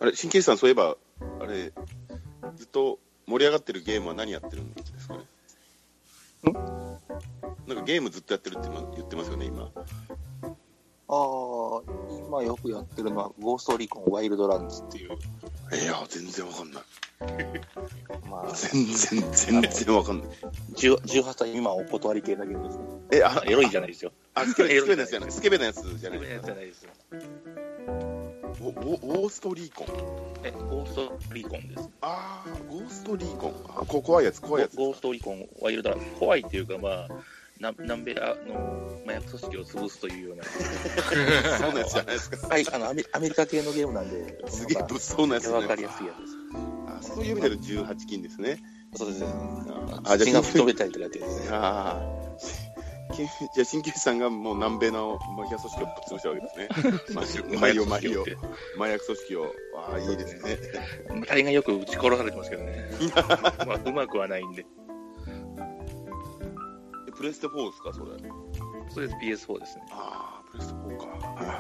あれ、新規さん、そういえば、あれ、ずっと盛り上がってるゲームは何やってるんですかね。なんかゲームずっとやってるって言ってますよね、今。 今よくやってるのは、ゴーストリーコンワイルドランズっていう。 いや、全然わかんない。 まあ、 全然わかんない。 18歳未満お断り系だけですね。 エロいじゃないですよ。 スケベなやつじゃない。スケベなやつじゃない。 エロいやつじゃないですよ。 ウォーストリーコン。 ゴーストリーコンです。 ゴーストリーコン。怖いやつ。 ゴーストリーコンワイルドランズ。怖いっていうか、まあ、南米の麻薬組織を潰すというようなそうなやつじゃないですか。 はい、アメリカ系のゲームなんで、 すげえ物騒なやつね。 わかりやすいやつです。 そういう意味での18禁ですね。 そうですね。 血が吹き飛べたりとかってやつね。 じゃあ新旧さんがもう南米のマフィア組織をぶっ潰したわけですね。麻薬組織を。いいですね。 大概よく撃ち殺されてますけどね。まあ、うまくはないんで。 プレステ4ですか、それ。 そうです、PS4 ですね。 プレステ4か。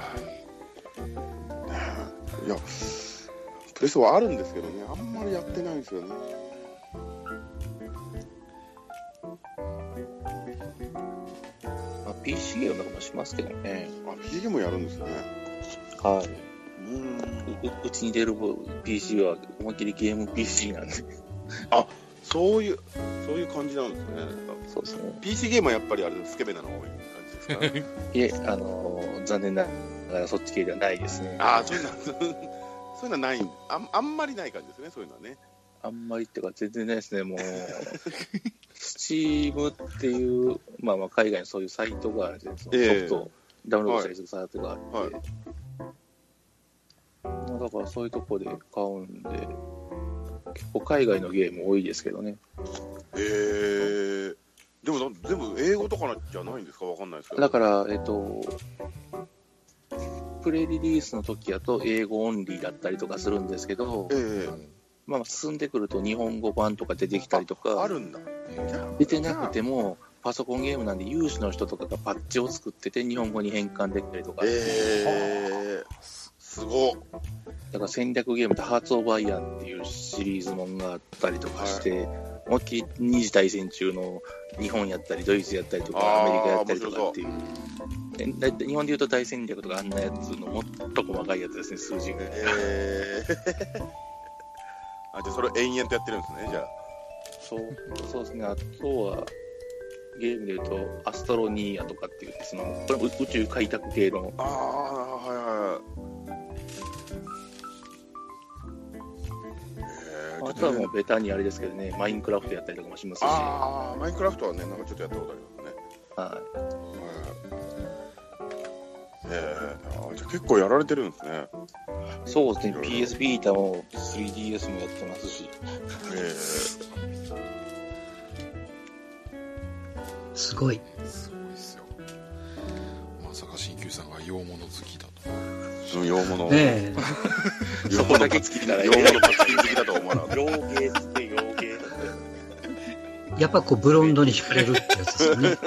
いや、プレステ4あるんですけどね、あんまりやってないんですよね。 PC ゲームとかもしますけどね。 PC ゲームやるんですね。 はい。うちに出る PC は思いっきりゲーム PC なんで。 そういう感じなんですね。 そうですね。 PC ゲームはやっぱりあれスケベなのが多い感じですか。 いえ、残念ながらそっち系ではないですね。 そういうのはない。あんまりない感じですね、そういうのはね。 あんまりっていうか全然ないですね。もうSteam っていう、まあ海外のそういうサイトがあるんですよ。ソフトをダウンロードしたりするサイトがあって、まあだからそういうとこで買うんで、結構海外のゲーム多いですけどね。 でも全部英語とかじゃないんですか、わかんないですけど。 だからプレリリースの時だと英語オンリーだったりとかするんですけど、まあ進んでくると日本語版とか出てきたりとか、 あるんだ。 出てなくてもパソコンゲームなんで有志の人とかがパッチを作ってて日本語に変換できたりとか、 すごっ。 だから戦略ゲームでハーツ・オブ・アイアンっていうシリーズもんがあったりとかして、思いっきり二次大戦中の日本やったりドイツやったりとかアメリカやったりとかっていう、日本でいうと大戦略とかあんなやつのもっと細かいやつですね、数字が。 じゃあそれを延々とやってるんですね、じゃあ。 そうですね。あとはゲームでいうとアストロニーアとかっていうこれも宇宙開拓系の。あとはもうベタにあれですけどね、マインクラフトやったりとかもしますし。 マインクラフトはね、なんかちょっとやったことありますね。じゃあ結構やられてるんですね。 そうですね。PS ビータも 3DS もやってますし。 すごいですよ。まさか新旧さんが洋物好きだと。 洋物。 そこだけ好きだから。 洋物好きだと思わなかった。 洋芸って洋芸だと。やっぱこうブロンドに惹かれるってやつですよね。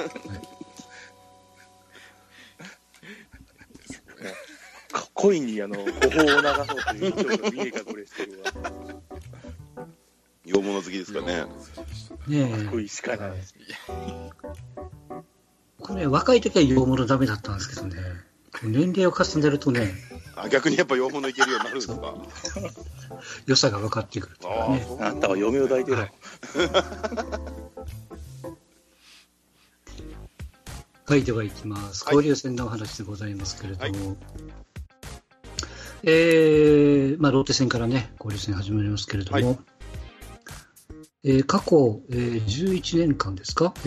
恋に頬を流そうという人が見え隠れしてるわ。 洋物好きですかね。 恋しかない。 これ若い時は洋物ダメだったんですけどね。年齢を重ねるとね。 逆にやっぱ洋物いけるようになるんですか。 良さが分かってくるとかね。 あんたは嫁を抱いてる。 はい、ではいきます。交流戦のお話でございますけれども。ローテ戦からね、交流戦始まりますけれども、過去、11年間ですか、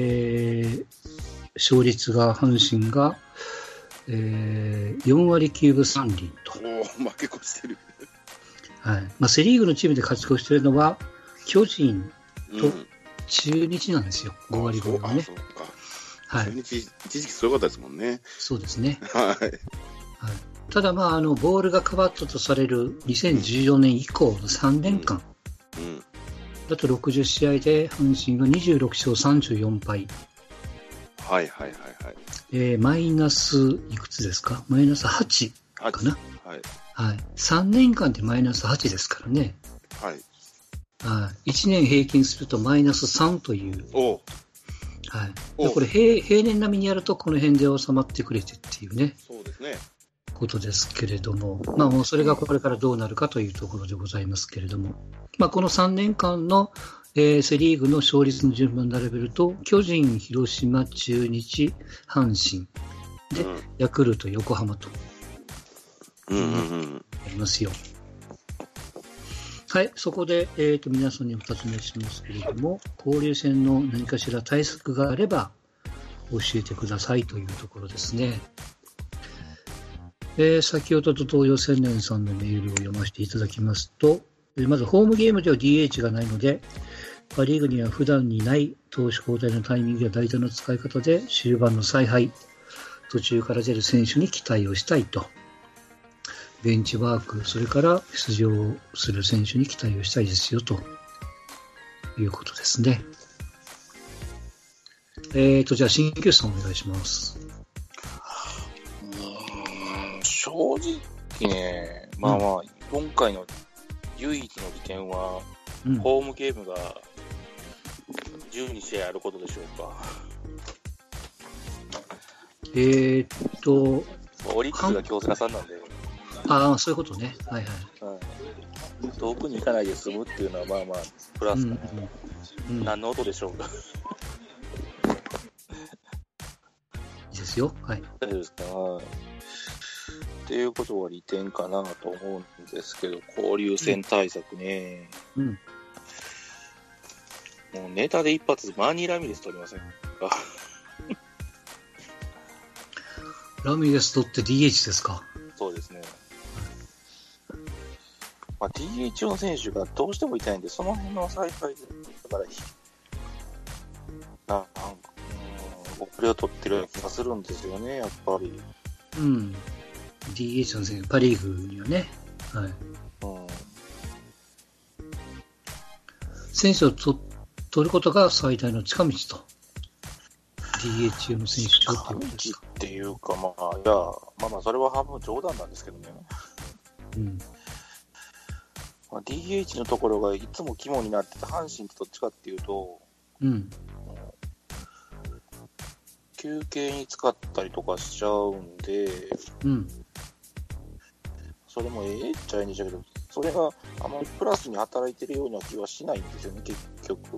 勝率が、阪神が、4割9分3厘と。 負け越してる。 はい。セリーグのチームで勝ち越しているのは、巨人と中日なんですよ。5割5分がね。 中日、一時期すごかったですもんね。 そうですね。ただ、ボールが変わったとされる2014年以降の3年間だと60試合で阪神は26勝34敗。マイナスいくつですか？マイナス8かな。 はい。3年間でマイナス8ですからね。 はい。 はい。1年平均するとマイナス3という。はい。でこれ平年並みにやるとこの辺で収まってくれてっていうね。 そうですね。 ことですけれども、まあもうそれがこれからどうなるかというところでございますけれども、まあこの3年間の、セリーグの勝率の順番で並べると、巨人、広島、中日、阪神、で、ヤクルト、横浜と、ありますよ。はい、そこで、皆さんにお尋ねしますけれども、交流戦の何かしら対策があれば教えてくださいというところですね。先ほどと同様、千年さんのメールを読ませていただきますと、まずホームゲームでは DH がないので、パ・リーグには普段にない投手交代のタイミングや代打の使い方で終盤の采配、途中から出る選手に期待をしたいと。ベンチワーク、それから出場する選手に期待をしたいですよということですね。じゃあ、新球さんお願いします。 正直ね、まあまあ、今回の唯一の利点は、ホームゲームが12試合あることでしょうか。オリックスが京セラさんなんで。 ああ、そういうことね。はいはい。 遠くに行かないで済むっていうのは、まあまあ、プラスかな。何の音でしょうか。 いいですよ。はい。 大丈夫ですか。っていうことは利点かなと思うんですけど、交流戦対策ね。もうネタで一発、マーニー・ラミレス取りませんか。 ラミレス取って DH ですか。 そうですね。まあ、DH の選手がどうしても痛いんで、その辺の采配で、だから、遅れを取ってるような気がするんですよね、やっぱり。 DH の選手、パ・リーグにはね。はい。選手を取ることが最大の近道と。DH の選手を近道っていうか、まあ、まあ、それは半分冗談なんですけどね。まあ、DH のところがいつも肝になってた阪神とどっちかっていうと、休憩に使ったりとかしちゃうんで、それもっちゃいいんでしょうけど、それがあまりプラスに働いてるような気はしないんですよね、結局。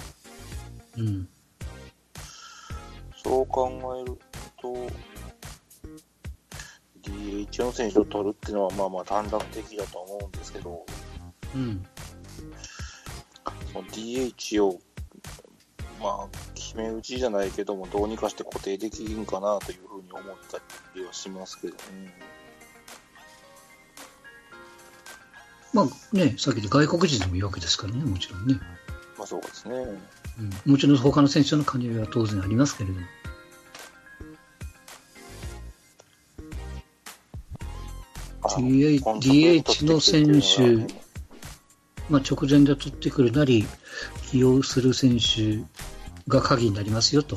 そう考えると、DH の選手を取るっていうのはまあまあ短絡的だと思うんですけど、その DH をまあ決め打ちじゃないけどもどうにかして固定できるんかなというふうに思ったりはしますけどね。 まあね、さっきで外国人でもいいわけですからね、もちろんね。 まあそうですね。 もちろん他の選手の加入は当然ありますけれども。DH の選手、まあ、直前で取ってくるなり、起用する選手が鍵になりますよと。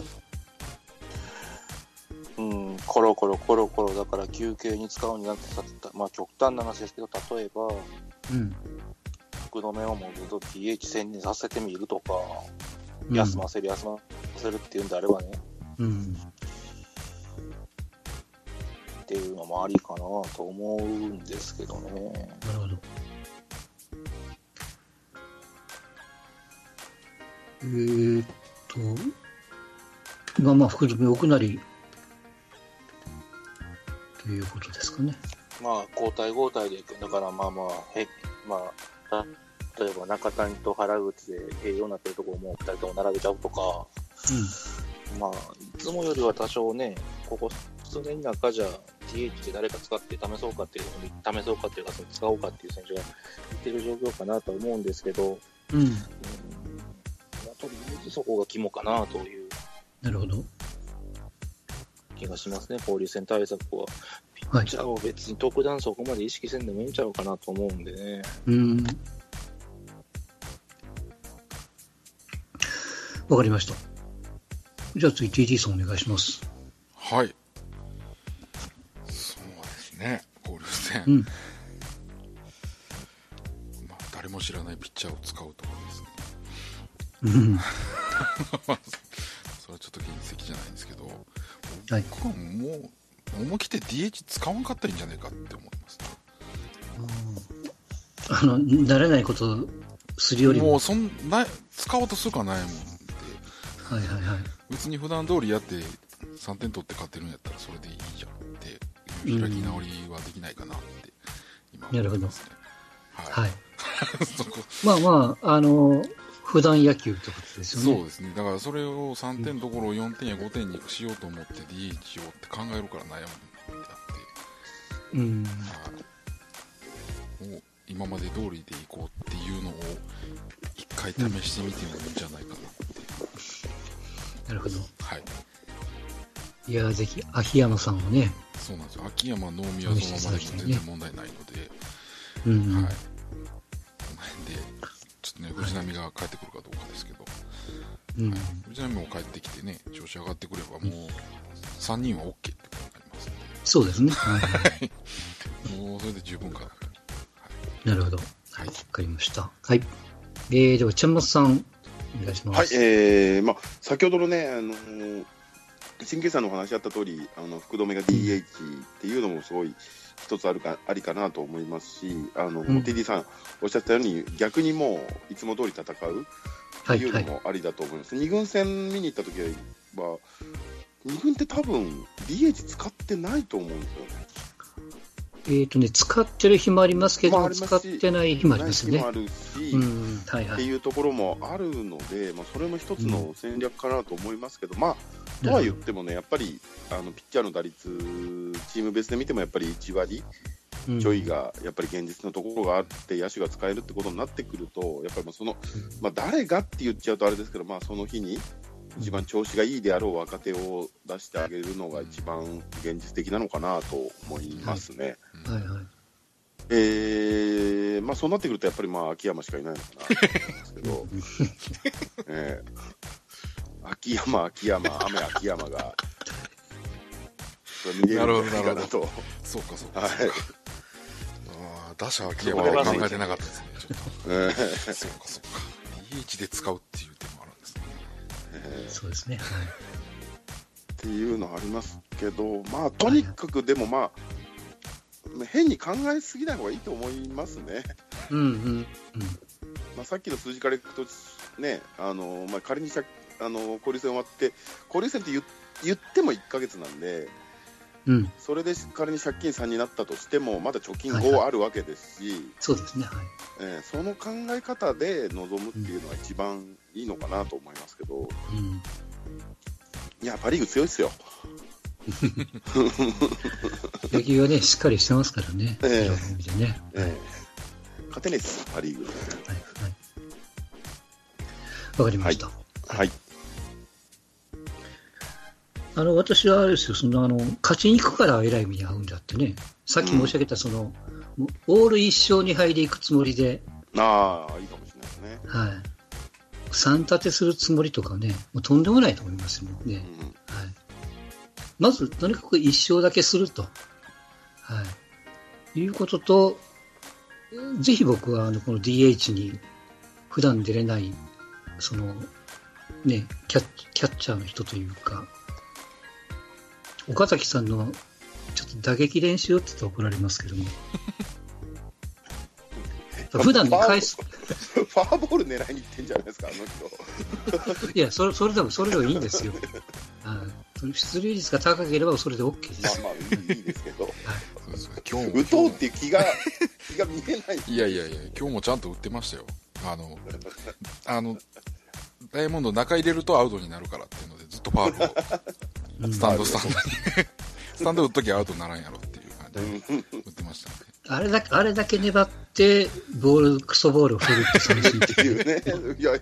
コロコロ、だから休憩に使うになってた、まあ極端な話ですけど、例えば、福留をもうずっと DH 専念させてみるとか、休ませるっていうんであればね。っていうのもありかなと思うんですけどね。 なるほど。まあ福留奥成ということですかね。 まあ交代でだからまあ例えば中谷と原口で併用になってるところも2人とも並べちゃうとか、まあいつもよりは多少ね、ここ数年の中じゃ DH で誰か使って試そうかっていうか使おうかっていう選手がいてる状況かなと思うんですけど、とりあえずそこが肝かなという気がしますね。交流戦対策はピッチャーを別に特段そこまで意識せんでもいいんちゃうかなと思うんでね。 わかりました。じゃあ次 TT さんお願いします。 はい。そうですね。交流戦。 誰も知らないピッチャーを使うとかですね。それはちょっと現実的じゃないんですけど、はい、僕はもう思い切って DH 使わんかったらいいんじゃないかって思いますね。 慣れないことするよりもう使おうとするかないもんで、 はいはいはい、 別に普段通りやって3点取って勝ってるんやったらそれでいいじゃんって開き直りはできないかなって今思いますね。 はい、まあまあ普段野球ってことですよね。 そうですね。だからそれを3点どころ4点や5点にしようと思って DH をって考えるから悩むんであって、もう今まで通りでいこうっていうのを一回試してみてもいいんじゃないかなって。 なるほど。 はい。 いや、ぜひ秋山さんをね。 そうなんですよ。秋山能見はそのままでも全然問題ないので、はい。この辺でちょっとね、藤浪が帰ってくるかどうかですけど、はい、藤浪も帰ってきてね、調子上がってくればもう3人は OK ってことになりますので。 そうですね。 もうそれで十分かな。 なるほど。はい、わかりました。はい。では、ちゃんまつさん、お願いします。 はい、まあ、先ほどのね、新旧さんのお話あった通り、福留が DH っていうのもすごい一つありかなと思いますし、TD さんおっしゃったように、逆にもういつも通り戦うっていうのもありだと思います。2軍戦見に行った時は、2軍って多分 DH 使ってないと思うんですよね。 使ってる日もありますけど、使ってない日もありますね。 ない日もあるし、っていうところもあるので、それも一つの戦略かなと思いますけど、とは言ってもね、やっぱりピッチャーの打率、チームベースで見てもやっぱり1割ちょいがやっぱり現実のところがあって、野手が使えるってことになってくると、やっぱり誰がって言っちゃうとあれですけど、その日に一番調子がいいであろう若手を出してあげるのが一番現実的なのかなと思いますね。そうなってくるとやっぱり秋山しかいないのかなと思うんですけど、秋山、雨秋山が見れるんじゃないかなと。 そうか。 はい。 打者秋山は考えてなかったですね。ちょっとそうか。DH で使うっていう手もあるんですね。 そうですね。 っていうのありますけど、とにかくでも変に考えすぎない方がいいと思いますね。さっきの数字からいくとね、仮に交流戦終わって、交流戦って言っても1ヶ月なんで、それで仮に借金3になったとしてもまだ貯金5あるわけですし、 そうですね。 その考え方で臨むっていうのが一番いいのかなと思いますけど、いやパ・リーグ強いですよ。 野球はねしっかりしてますからね。いろんな意味でね。 勝てないですパ・リーグ。 わかりました。 はい。 私はあれですよ、勝ちに行くから偉い目に遭うんだってね、さっき申し上げたオール1勝2敗でいくつもりで、 いいかもしれないですね。 はい。3立てするつもりとかね、もうとんでもないと思いますよね。まず、とにかく1勝だけすると、いうことと、ぜひ僕はこの DH に普段出れない、キャッチャーの人というか、岡崎さんのちょっと打撃練習よって言って怒られますけども普段ね返すファーボール狙いに行ってんじゃないですか人。 いやそれでもいいんですよ。出塁率が高ければそれで OK です。 いいですけど、 今日も打とうっていう気が見えない。 いや今日もちゃんと打ってましたよ。ダイヤモンド中入れるとアウトになるからっていうのでずっとファウルをスタンドにスタンド打っときゃアウトにならんやろっていう感じで打ってましたね。 あれだけ粘ってクソボールを振るって三振っていうね。いや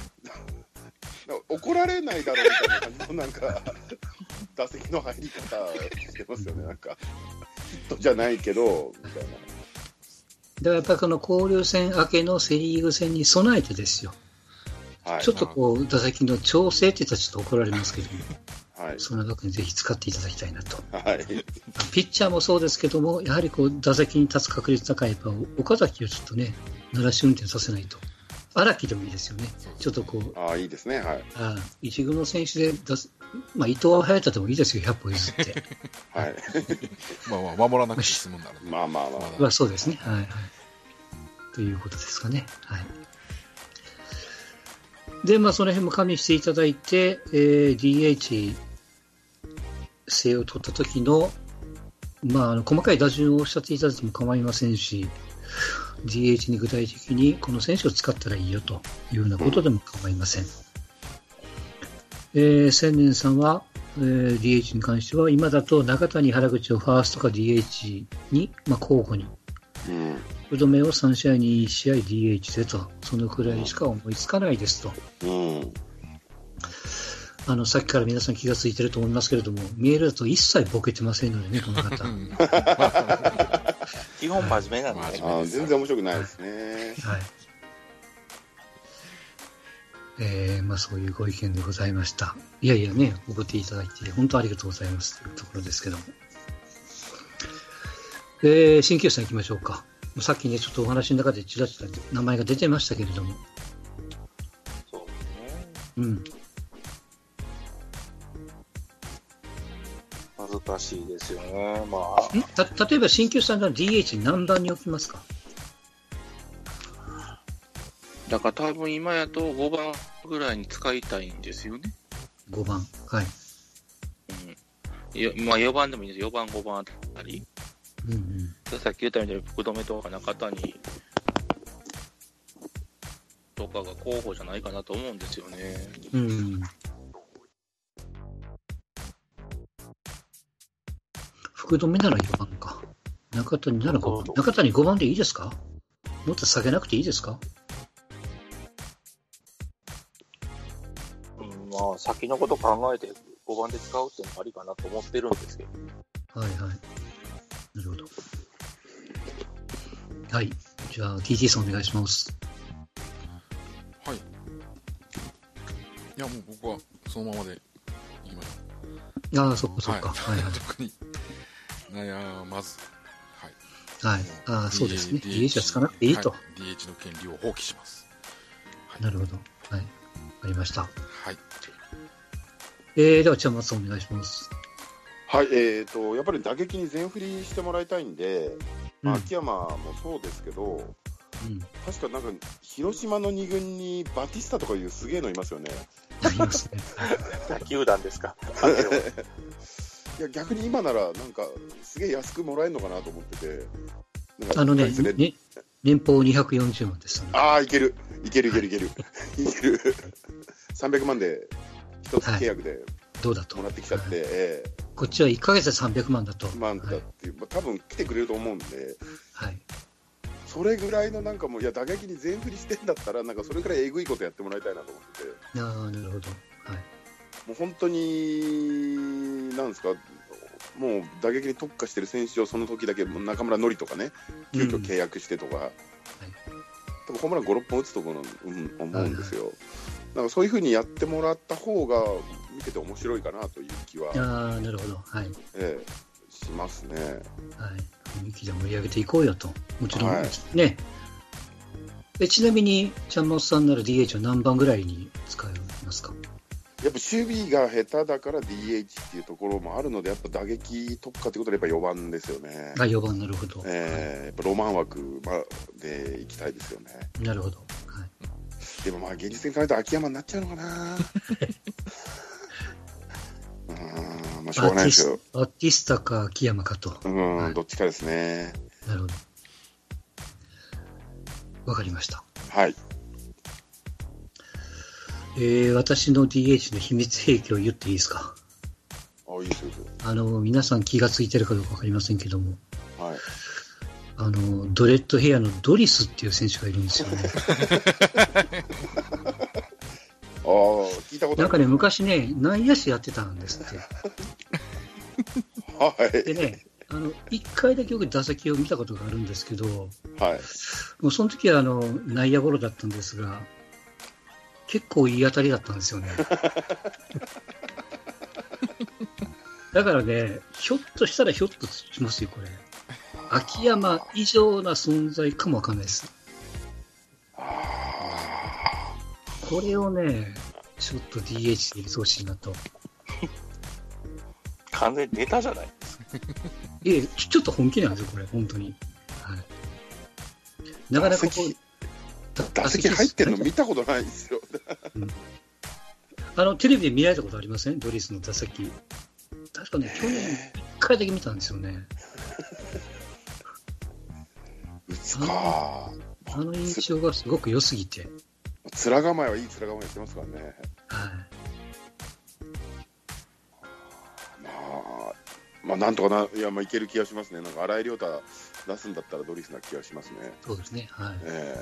怒られないだろうみたいな感じのなんか打席の入り方してますよね。なんかヒットじゃないけどみたいな。 だからやっぱりこの交流戦明けのセリーグ戦に備えてですよ。ちょっと打席の調整って言ったらちょっと怒られますけども、その中にぜひ使っていただきたいなと。ピッチャーもそうですけども、やはり打席に立つ確率高い岡崎をちょっとね、 鳴らし運転させないと。荒木でもいいですよね。ちょっとこう。 いいですね。はい。 一軍の選手で出す。まあ、伊藤隼太でもいいですよ、100歩譲って。 はい。 まあ、守らなくて済むんだろうね。 まあ。そうですね。はいはい。ということですかね。はい。で、まあ、その辺も加味していただいて、DH 制を取った時の、まあ、細かい打順をおっしゃっていただいても構いませんし、DH に具体的にこの選手を使ったらいいよというようなことでも構いません。千年さんは、DH に関しては今だと中谷、原口をファーストか DH に、まあ、交互に、福留を3試合に1試合 DH でと、そのくらいしか思いつかないですと。さっきから皆さん気がついてると思いますけれども、メールだと一切ボケてませんのでね、この方。 基本真面目なんでね。 全然面白くないですね。 はい。まあそういうご意見でございました。いやいやね、送っていただいて本当ありがとうございますというところですけども。新球さん行きましょうか。さっきね、ちょっとお話の中でちらちら名前が出てましたけれども。 そうですね。 うん。 難しいですよね。まあ。例えば新球さんが DH 何番に置きますか？ だから多分今やと5番ぐらいに使いたいんですよね。 5番。はい。 まあ4番でもいいです。4番、5番あたり。さっき言ったみたいに福留とか中谷とかが候補じゃないかなと思うんですよね。 福留なら4番か。中谷なら5番。中谷5番でいいですか？もっと下げなくていいですか？ まあ、先のこと考えて5番で使うっていうのもありかなと思ってるんですけど。 はいはい。なるほど。はい。じゃあ、TT さんお願いします。 はい。いや、もう僕はそのままでいきましょう。 ああ、そっかそっか。はいはい。 特に悩まず。 はい。はい。ああ、そうですね。DH はつかなくていいと。 DH の権利を放棄します。 なるほど。はい。わかりました。 はい。 では、千葉さんお願いします。 はい、やっぱり打撃に全振りしてもらいたいんで、秋山もそうですけど、確かなんか広島の2軍にバティスタとかいうすげえのいますよね。 いますね。 他球団ですか。 いや逆に今ならなんかすげえ安くもらえるのかなと思ってて。 年俸240万ですね。 ああ、いける。300万で一つ契約でどうだともらってきちゃって、 こっちは1ヶ月で300万だと。 万だっていう、多分来てくれると思うんで、 はい。 それぐらいのなんかもう、いや打撃に全振りしてんだったら、なんかそれくらいえぐいことやってもらいたいなと思ってて。 ああ、なるほど。はい。 もう本当に、なんですか、もう打撃に特化してる選手をその時だけ、中村紀とかね、急遽契約してとか、多分ホームラン5、6本打つと思うんですよ。なんかそういう風にやってもらった方が、見てて面白いかなという気は、 なるほど。はい。 しますね。 はい。雰囲気で盛り上げていこうよと。もちろん、ね。ちなみに、ちゃんまつさんなら DH は何番ぐらいに使いますか？ やっぱ守備が下手だから DH っていうところもあるので、やっぱ打撃特化ということでやっぱ4番ですよね。 4番、なるほど。 やっぱロマン枠でいきたいですよね。 なるほど。はい、 でもまあ現実に考えると秋山になっちゃうのかな。まあしょうがないですよ。 バティスタか秋山かと。 はい、どっちかですね。 なるほど。わかりました。 はい。 私の DH の秘密兵器を言っていいですか？ いいですよ。 皆さん気がついてるかどうかわかりませんけども、 はい。 ドレッドヘアのドリスっていう選手がいるんですよね。 聞いたことある。 なんかね、昔ね、内野手やってたんですって。 はい。 でね、1回だけよく打席を見たことがあるんですけど、 はい。 もうその時は内野ゴロだったんですが、結構いい当たりだったんですよね。だからね、ひょっとしたらひょっとしますよ、これ。秋山以上な存在かもわかんないです。 これをね、ちょっと DH で入れてほしいなと。 完全にネタじゃないちょっと本気なんですよ、これ、本当に。はい。なかなかこう、 打席入ってるの見たことないですよ。 テレビで見られたことありません？ドリスの打席。確かね、去年1回だけ見たんですよね。 いつか。 印象がすごく良すぎて。 面構えはいい面構えしてますからね。 はい。 まあなんとかいける気がしますね。なんか荒井亮太出すんだったらドリスな気がしますね。 そうですね。はい。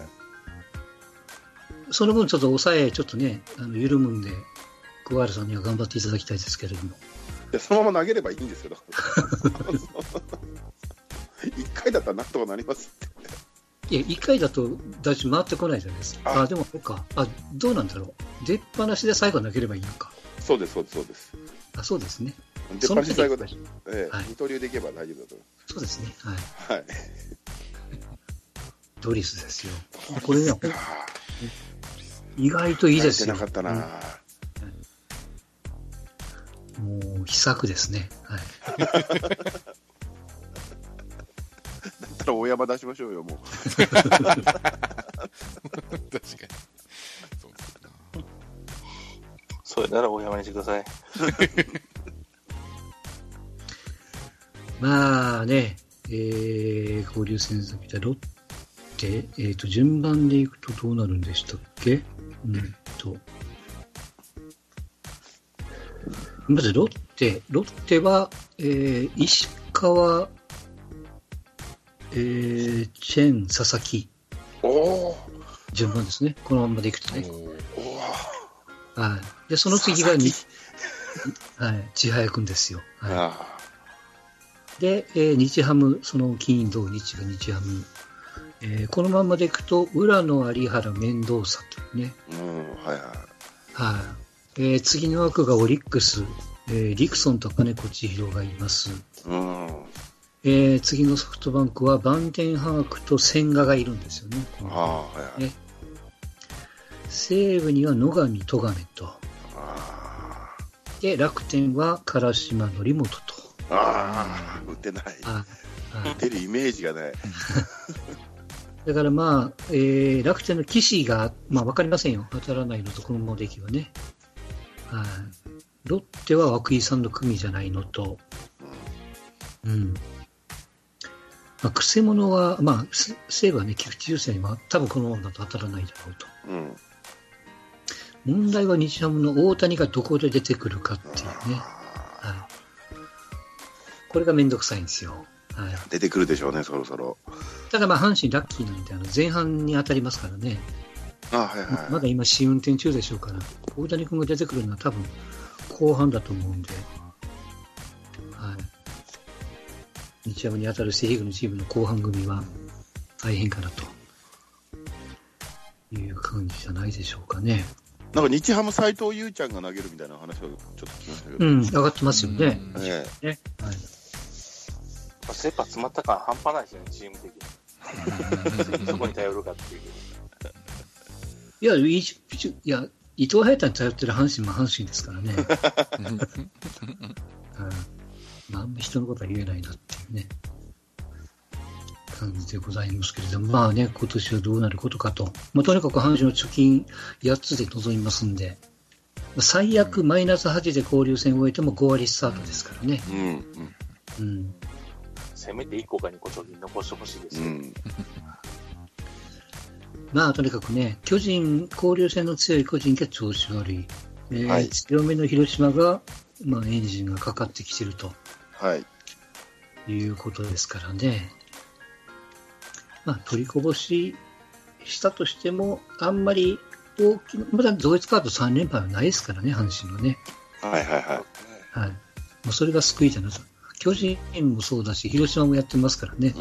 その分ちょっと抑えちょっとね緩むんで、桑原さんには頑張っていただきたいですけれども。 そのまま投げればいいんですけど。1回だったらなんとかなりますって。 いや、1回だと打順回ってこないじゃないですか。でもそうか。どうなんだろう。出っ放しで最後投げればいいのか。 そうです。 そうですね。 出っ放し最後で、二刀流でいけば大丈夫だと思います。 そうですね。 はい。 ドリスですよ。これね、意外といいですよ。 なかったな。 もう秘策ですね。はい。 だったら大山出しましょうよ、もう。 確かに。そうですな。 それなら大山にしてください。 まあね、交流戦先でロッテ、順番でいくとどうなるんでしたっけ？まずロッテは、石川、チェン、佐々木。順番ですね。このままでいくとね。はい。で、その次がはい、千早くんですよ。はい。で、日ハム、その金土日が日ハム。このままでいくと、浦野、有原、面倒さというね。はい。次の枠がオリックス、リクソンと金子千尋がいます。次のソフトバンクはバンデンハークと千賀がいるんですよね。西武には野上、戸上と。で、楽天は唐島、則本と。 打てない。打てるイメージがない。 だからまあ、楽天の岸が、まあ分かりませんよ。当たらないのとこのままでいけばね。ロッテは涌井さんの組じゃないのと。まあ、くせ者は、まあ、西武はね、菊池雄星にも多分このままだと当たらないだろうと。問題は日ハムの大谷がどこで出てくるかっていうね。これがめんどくさいんですよ。 出てくるでしょうね、そろそろ。 ただまあ、阪神ラッキーなんで、前半に当たりますからね。まだ今、試運転中でしょうから、大谷君が出てくるのは多分後半だと思うんで。日ハムに当たるセ・リーグのチームの後半組は大変かなという感じじゃないでしょうかね。 なんか日ハム斎藤佑ちゃんが投げるみたいな話をちょっと聞きましたけど。 上がってますよね。 切羽詰まった感半端ないですよね、チーム的に。そこに頼るかっていう。 いや、伊藤隼太に頼ってる阪神も阪神ですからね。あんま人のことは言えないなっていうね、感じでございますけれども、まあね、今年はどうなることかと。まあ、とにかく阪神の貯金8つで臨みますんで、最悪マイナス8で交流戦を終えても5割スタートですからね。 せめて1個か2個貯金残してほしいですよ。 まあとにかくね、交流戦の強い巨人が調子悪い。強めの広島が、まあ、エンジンがかかってきてると、いうことですからね。まあ、取りこぼししたとしても、あんまりまだ同一カード3連敗はないですからね、阪神はね。もうそれが救いじゃないと。巨人もそうだし、広島もやってますからね。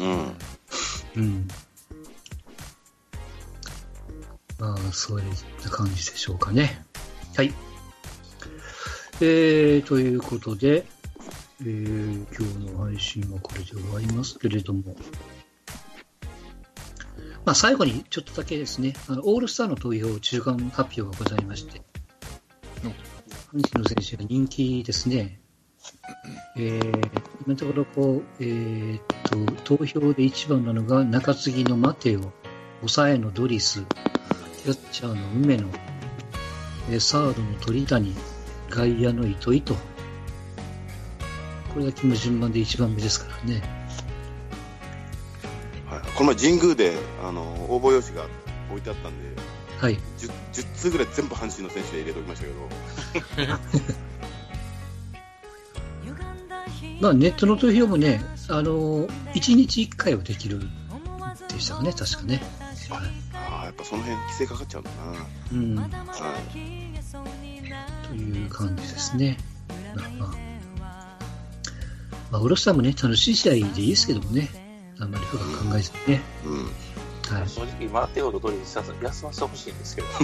まあ、そういう感じでしょうかね。はい。ということで、今日の配信はこれで終わりますけれども、 まあ、最後にちょっとだけですね、オールスターの投票中間発表がございまして、阪神の選手が人気ですね。今のところ投票で一番なのが中継ぎのマテオ、抑えのドリス、キャッチャーの梅野、サードの鳥谷、外野の糸井と、これだけの順番で一番目ですからね。 はい、この前神宮で応募用紙が置いてあったんで、 はい、 10通ぐらい全部阪神の選手で入れておきましたけどまあネットの投票もね、1日1回はできるでしたかね、確かね。 やっぱその辺規制かかっちゃうんだな。 うん、 はい、 という感じですね。まあ、オールスターもね、楽しい試合でいいですけどもね、あんまり深く考えずにね。 はい、正直、マテオとドリス休ませてほしいんですけど、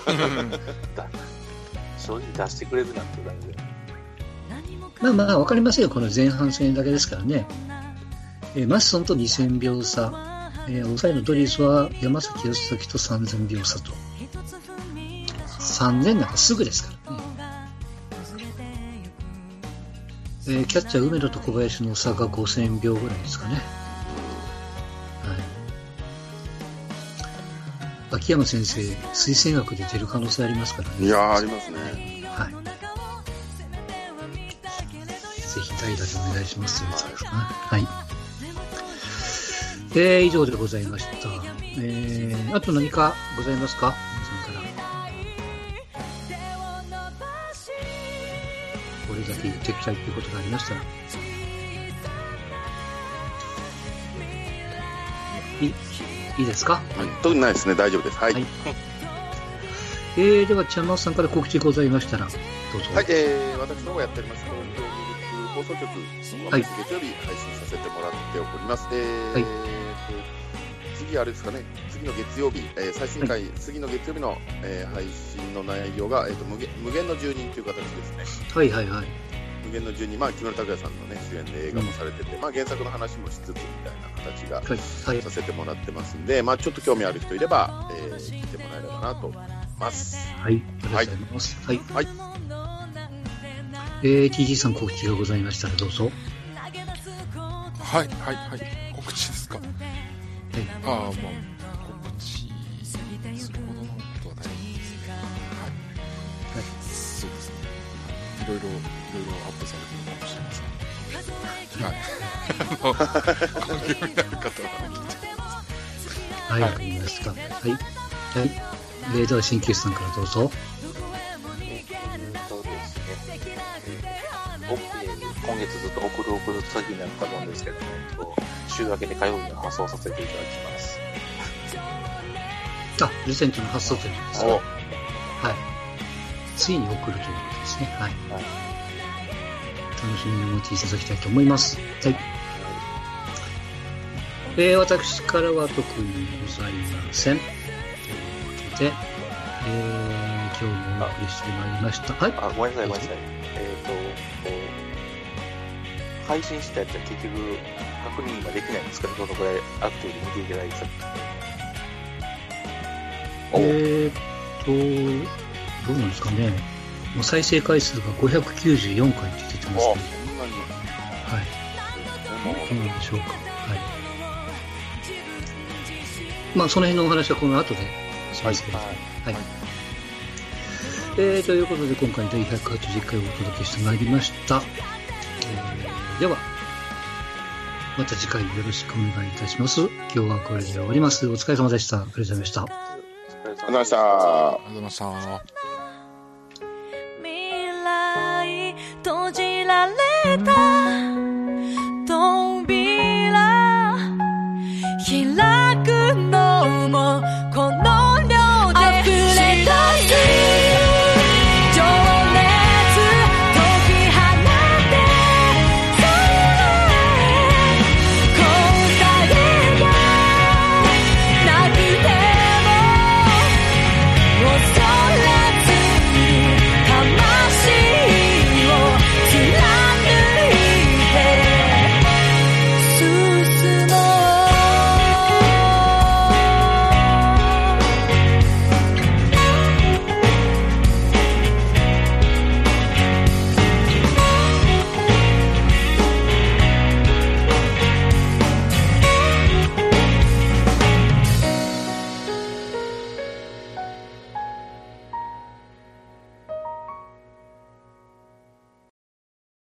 正直出してくれるなんてだけで。 まあまあ、わかりますよ、この前半戦だけですからね。マッソンと2000秒差、抑えのドリスは山崎康崎と3000秒差と。3年なんかすぐですからね。キャッチャー梅野と小林の差が5000秒ぐらいですかね。はい、秋山先生、推薦枠で出る可能性ありますからね。 いやー、ありますね。 はい。ぜひ代打でお願いしますというやつですかね。はい。以上でございました。あと何かございますか、皆さんから。これだけ言っておきたいということがありましたら。いいですか？ はい、特にないですね。大丈夫です。はい。はい、 では、ちゃんまつさんから告知ございましたら、どうぞ。 はい、私の方がやっております、東京ミルク放送局、はい、月曜日配信させてもらっております。はい、次、あれですかね、次の月曜日、最新回、はい、次の月曜日の、配信の内容が、無限の住人という形ですね。 はいはいはい。 無限の住人、まあ、木村拓哉さんの、ね、主演で映画もされてて、まあ、原作の話もしつつみたいな形が、させてもらってますんで、まあ、ちょっと興味ある人いれば、来てもらえればなと思います。 はい、ありがとうございます。はい。はい、TG さん告知がございましたらどうぞ。 はいはいはい。告知ですか。はい。もう告知するほどのことはないですね。はい。はい。そうですね。いろいろアップされてるかもしれません。はい。ご興味ある方は来てください。 はい、わかりました。はい。はい。では鍼灸師さんからどうぞ。 今月ずっと送る先になったもんですけども、週明けで火曜日の発送させていただきます。 リセントの発送ということですか。はい。ついに送るということですね。はい。はい、楽しみにお待ちいただきたいと思います。はい。私からは特にございません。ということで、今日もお送りしてまいりました。はい。 ごめんなさい。配信したやつは結局確認ができないんですかね。どのくらいアクティブに見ていただいてたどうなんですかね。もう再生回数が594回って出てますね。 そんなに。 はい。どうなんでしょうか。はい。まあその辺のお話はこの後でしますけれども。はい。ということで今回第180回をお届けしてまいりました。ではまた次回よろしくお願いいたします。今日はこれで終わります。お疲れ様でした。ありがとうございました。 ありがとうございました。 ありがとうございました。 未来閉じられた